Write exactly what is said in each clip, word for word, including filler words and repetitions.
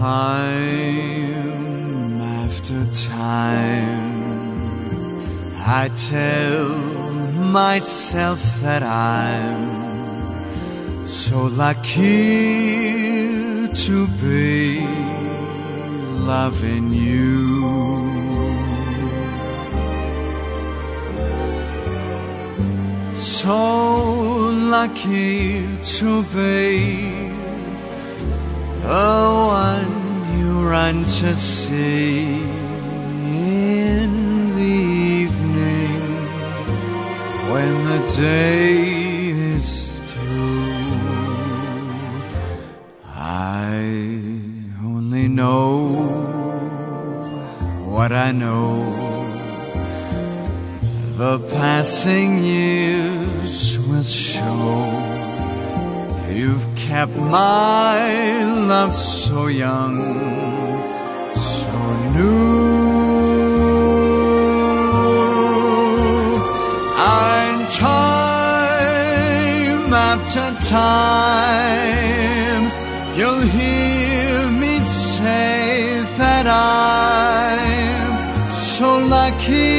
Time after time, I tell myself that I'm so lucky to be loving you. So lucky to be the one you run to see in the evening when the day is through. I only know what I know. The passing years will show. You've kept my love so young, so new. And time after time, you'll hear me say that I'm so lucky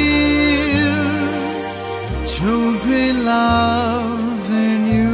to be loving you.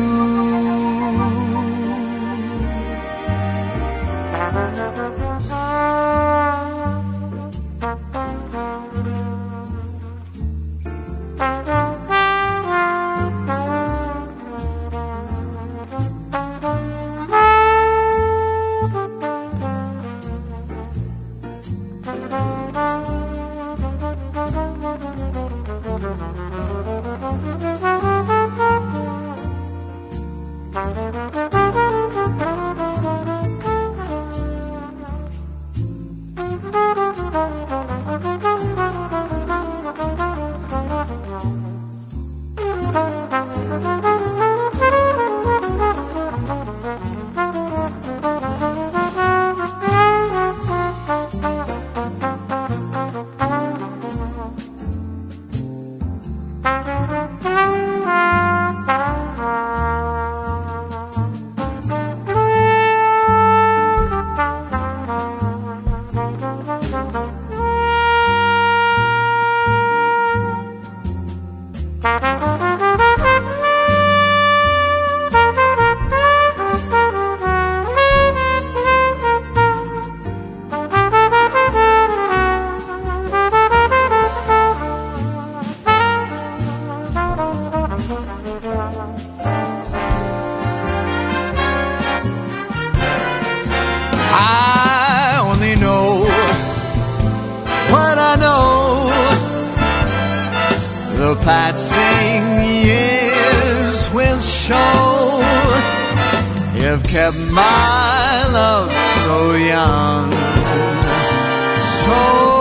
I only know what I know. The passing years will show. You've kept my love so young, so